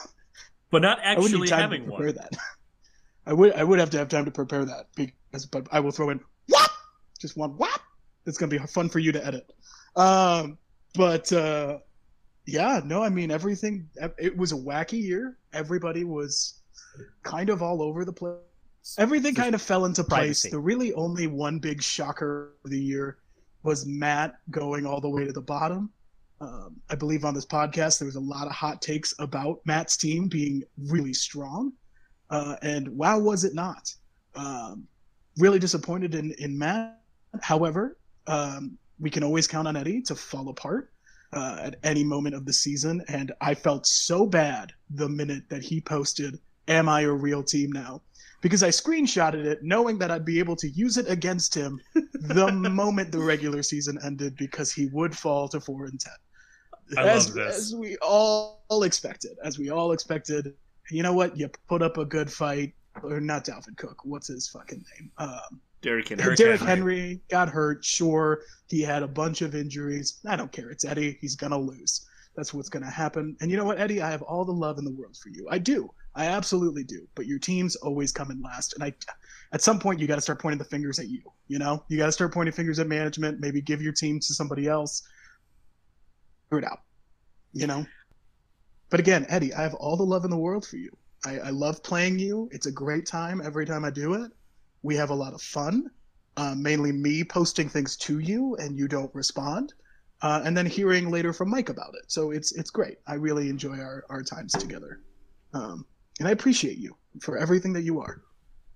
But not I wouldn't actually need time having to prepare one. that. I would I would have to have time to prepare that because, but I will throw in whop, just one whop. It's gonna be fun for you to edit. Um, but uh, yeah, no, I mean everything. It was a wacky year. Everybody was kind of all over the place. Everything kind of fell into place. Privacy. The really only one big shocker of the year was Matt going all the way to the bottom. Um, I believe on this podcast there was a lot of hot takes about Matt's team being really strong, uh, and wow, was it not? Um, really disappointed in in Matt. However, um, we can always count on Eddie to fall apart uh, at any moment of the season, and I felt so bad the minute that he posted, "Am I a real team now?" Because I screenshotted it knowing that I'd be able to use it against him the moment the regular season ended, because he would fall to four and ten. I as, love this. as we all expected. As we all expected. You know what? You put up a good fight. Or not Dalvin Cook. What's his fucking name? Um, Derrick Henry. Derrick Derrick Henry. Henry got hurt. Sure, he had a bunch of injuries. I don't care. It's Eddie. He's gonna lose. That's what's gonna happen. And you know what, Eddie? I have all the love in the world for you. I do. I absolutely do. But your team's always coming last. And I, at some point, you got to start pointing the fingers at you. You know, you got to start pointing fingers at management. Maybe give your team to somebody else. Figure it out. You know. But again, Eddie, I have all the love in the world for you. I, I love playing you. It's a great time every time I do it. We have a lot of fun. Uh, mainly me posting things to you and you don't respond, uh, and then hearing later from Mike about it. So it's it's great. I really enjoy our, our times together, um, and I appreciate you for everything that you are.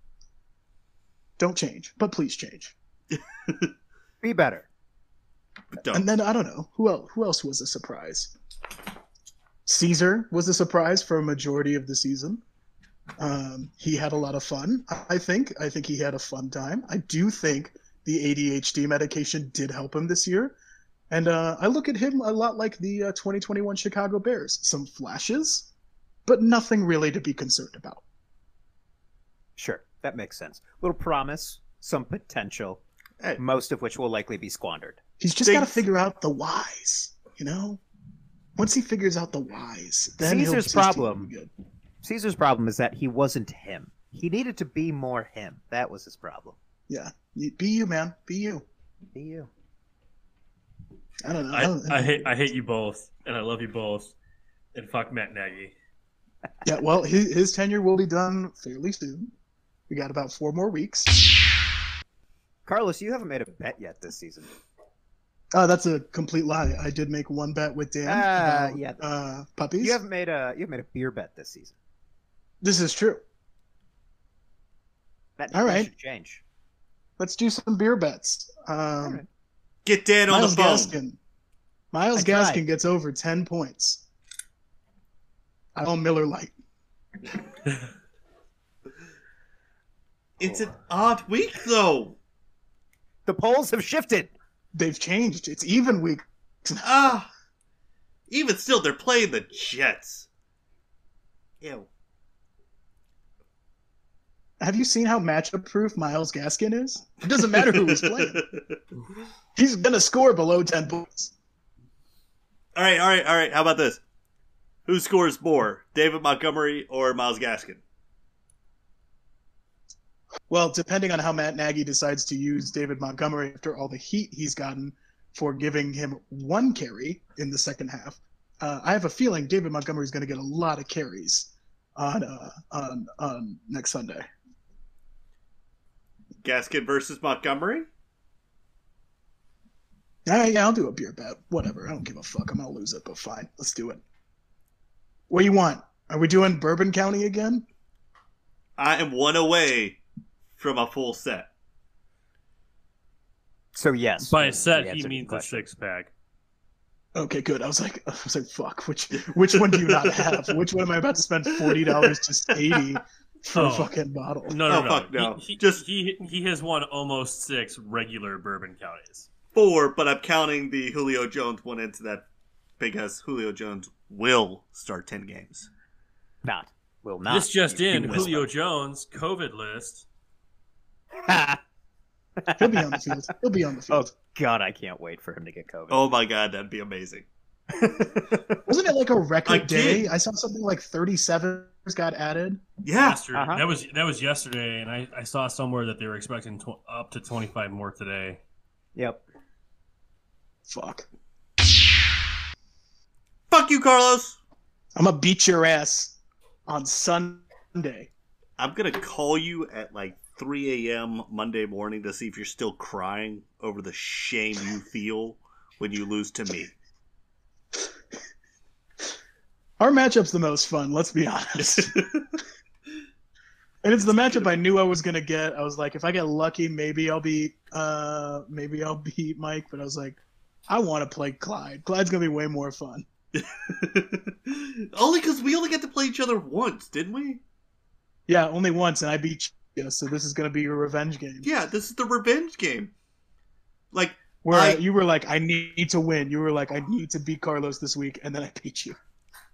Don't change, but please change. Be better. Don't. And then I don't know who else. Who else was a surprise? Caesar was a surprise for a majority of the season. Um, he had a lot of fun. I think. I think he had a fun time. I do think the A D H D medication did help him this year, and uh, I look at him a lot like the uh, twenty twenty-one Chicago Bears. Some flashes, but nothing really to be concerned about. Sure, that makes sense. Little promise, some potential, Hey, most of which will likely be squandered. He's just got to Things- figure out the whys. You know, once he figures out the whys, then he'll Caesar's his team will problem- be good. Caesar's problem is that he wasn't him. He needed to be more him. That was his problem. Yeah, You- be you, man. Be you. Be you. I don't know. I, don't- I hate I hate you both, and I love you both, and fuck Matt Nagy. Yeah, well, his, his tenure will be done fairly soon. We got about four more weeks. Carlos, you haven't made a bet yet this season. Uh, that's a complete lie. I did make one bet with Dan Ah, about yeah. uh, puppies. You haven't made a you haven't made a beer bet this season. This is true. That, All that right. should change. Let's do some beer bets. Um, All right. get Dan on Miles the phone. Gaskin. Miles I tried. Gaskin gets over ten points. I want Miller Lite. It's an odd week, though. The polls have shifted. They've changed. It's even week. Ah, even still, they're playing the Jets. Ew. have you seen how matchup proof Myles Gaskin is? It doesn't matter who he's playing. He's gonna score below ten points. All right, all right, all right. How about this? Who scores more, David Montgomery or Myles Gaskin? Well, depending on how Matt Nagy decides to use David Montgomery after all the heat he's gotten for giving him one carry in the second half, uh, I have a feeling David Montgomery is going to get a lot of carries on uh, on on next Sunday. Gaskin versus Montgomery? Uh, yeah, I'll do a beer bet. Whatever. I don't give a fuck. I'm going to lose it, but fine. Let's do it. What do you want? Are we doing Bourbon County again? I am one away from a full set. So yes. By a is set, the he answer to means the a question. six pack. Okay, good. I was like, I was like, fuck. Which which one do you not have? Which one am I about to spend forty dollars to eighty for Oh. a fucking bottle? No, no, Oh, no. fuck no. He, he, Just- he he has won almost six regular Bourbon Counties. Four, but I'm counting the Julio Jones one into that because Julio Jones will start ten games. Not. Will not. This just He- he in: will. Julio Jones COVID list. He'll be on the field. He'll be on the Oh field. God, I can't wait for him to get COVID. Oh my god, that'd be amazing. Wasn't it like a I record did. day? I saw something like thirty-seven got added. Yeah. Yesterday, Uh-huh. that was that was yesterday, and I, I saw somewhere that they were expecting tw- up to twenty-five more today. Yep. Fuck. Fuck you, Carlos. I'm gonna beat your ass on Sunday. I'm gonna call you at like three a.m. Monday morning to see if you're still crying over the shame you feel when you lose to me. Our matchup's the most fun, let's be honest. And it's the matchup I knew I was gonna get. I was like, if I get lucky, maybe I'll beat uh maybe I'll beat Mike, but I was like, I wanna play Clyde. Clyde's gonna be way more fun. Only because we only get to play each other once, didn't we? Yeah, only once and I beat you, so this is gonna be your revenge game. Yeah, this is the revenge game. Like, Where I- you were like, I need to win. You were like, I need to beat Carlos this week, and then I beat you.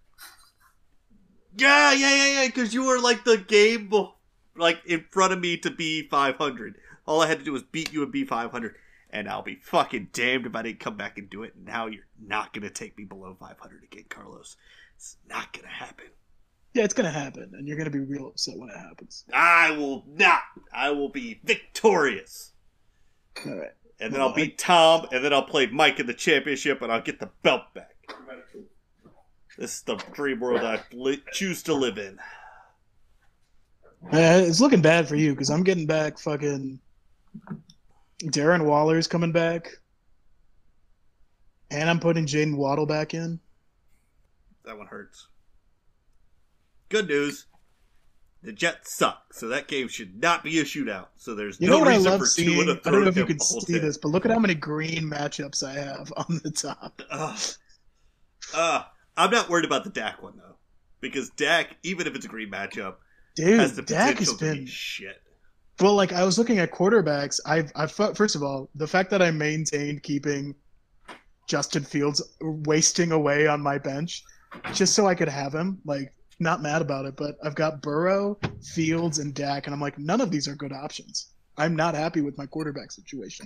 yeah, yeah, yeah, yeah, because you were like the game, bef- like in front of me to be five hundred. All I had to do was beat you and be five hundred, and I'll be fucking damned if I didn't come back and do it. Now you're not gonna take me below five hundred again, Carlos. It's not gonna happen. Yeah, it's gonna happen, and you're gonna be real upset when it happens. I will not. I will be victorious. All right. And then I'll beat Tom, and then I'll play Mike in the championship, and I'll get the belt back. This is the dream world I li- choose to live in. Uh, it's looking bad for you because I'm getting back fucking Darren Waller's coming back, and I'm putting Jaden Waddle back in. That one hurts. Good news. The Jets suck, so that game should not be a shootout. So there's You no know what I reason love for two seeing? and a I don't know third if you of can them all see day. this, but look at how many green matchups I have on the top. Ugh. Uh, I'm not worried about the Dak one though, because Dak, even if it's a green matchup, has the Dude, Dak potential has to been be shit. well. Like I was looking at quarterbacks. I've, I've first of all, the fact that I maintained keeping Justin Fields wasting away on my bench just so I could have him. Like, not mad about it, but I've got Burrow, Fields, and Dak, and I'm like, none of these are good options. I'm not happy with my quarterback situation.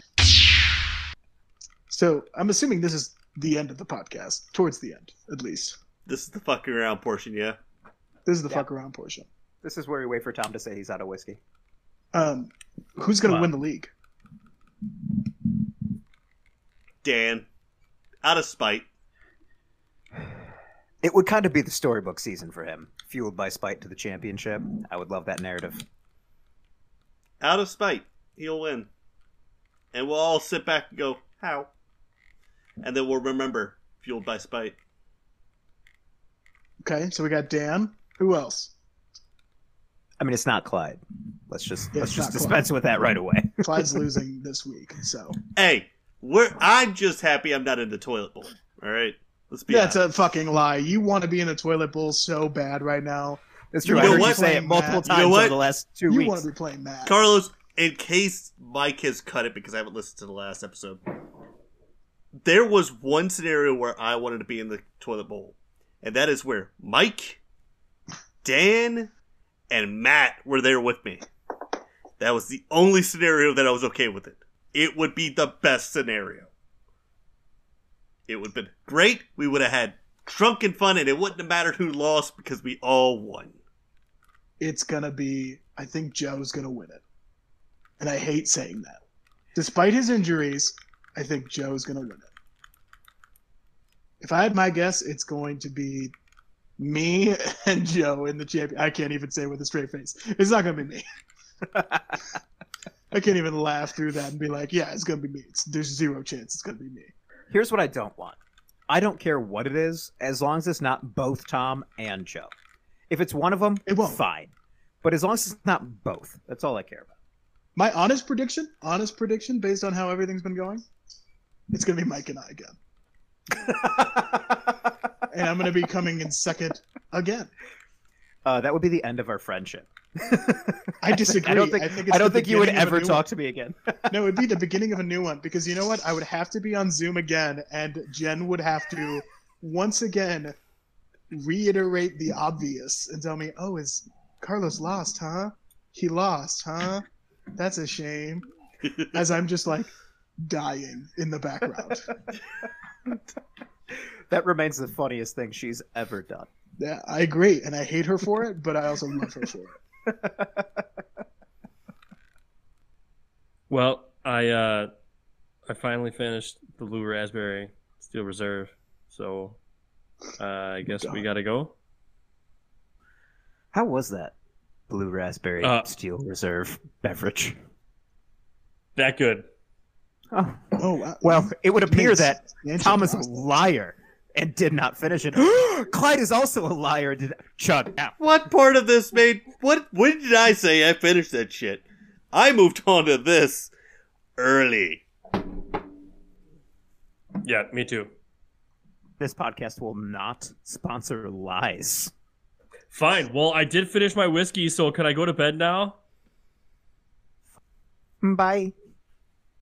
So I'm assuming this is the end of the podcast, towards the end, at least. This is the fucking around portion, yeah. This is the Yeah. fuck around portion. This is where we wait for Tom to say he's out of whiskey. Um, who's gonna Wow. win the league? Dan, out of spite. It would kind of be the storybook season for him, fueled by spite to the championship. I would love that narrative. Out of spite, he'll win. And we'll all sit back and go, how? And then we'll remember, fueled by spite. Okay, so we got Dan. Who else? I mean, it's not Clyde. Let's just Yeah, let's it's just not dispense with that right away. Clyde's losing this week, so Hey, we're, I'm just happy I'm not in the toilet bowl. All right? Let's be that's honest. a fucking lie. You want to be in a toilet bowl so bad right now. It's true. You I know heard you what? say it multiple You times know what? over the last two You weeks. want to be playing Matt. Carlos, in case Mike has cut it because I haven't listened to the last episode, there was one scenario where I wanted to be in the toilet bowl. And that is where Mike, Dan, and Matt were there with me. That was the only scenario that I was okay with it. It would be the best scenario. It would have been great. We would have had drunken fun, and it wouldn't have mattered who lost because we all won. It's going to be, I think Joe's going to win it. And I hate saying that. Despite his injuries, I think Joe's going to win it. If I had my guess, it's going to be me and Joe in the champion. I can't even say with a straight face. It's not going to be me. I can't even laugh through that and be like, yeah, it's going to be me. It's, there's zero chance it's going to be me. Here's what I don't want. I don't care what it is, as long as it's not both Tom and Joe. If it's one of them, it won't. Fine. But as long as it's not both, that's all I care about. My honest prediction, honest prediction, based on how everything's been going, it's going to be Mike and I again. And I'm going to be coming in second again. Uh, that would be the end of our friendship. I disagree. I don't think, I think, it's I don't the think you would beginning of a ever new talk one. to me again. No, it'd be the beginning of a new one, because you know what? I would have to be on Zoom again, and Jen would have to, once again, reiterate the obvious and tell me, oh, is Carlos lost, huh? He lost, huh? That's a shame. As I'm just like dying in the background. That remains the funniest thing she's ever done. Yeah, I agree, and I hate her for it, but I also love her for it. Well, I uh, I finally finished the Blue Raspberry Steel Reserve, so uh, I guess we gotta go. How was that Blue Raspberry Uh, Steel Reserve beverage? That good. Oh, Oh, wow. well, it would appear Makes that substantial Tom is a process. liar and did not finish it. Clyde is also a liar. Did Chug out? What part of this made... What When did I say I finished that shit? I moved on to this early. Yeah, me too. This podcast will not sponsor lies. Fine. Well, I did finish my whiskey, so can I go to bed now? Bye.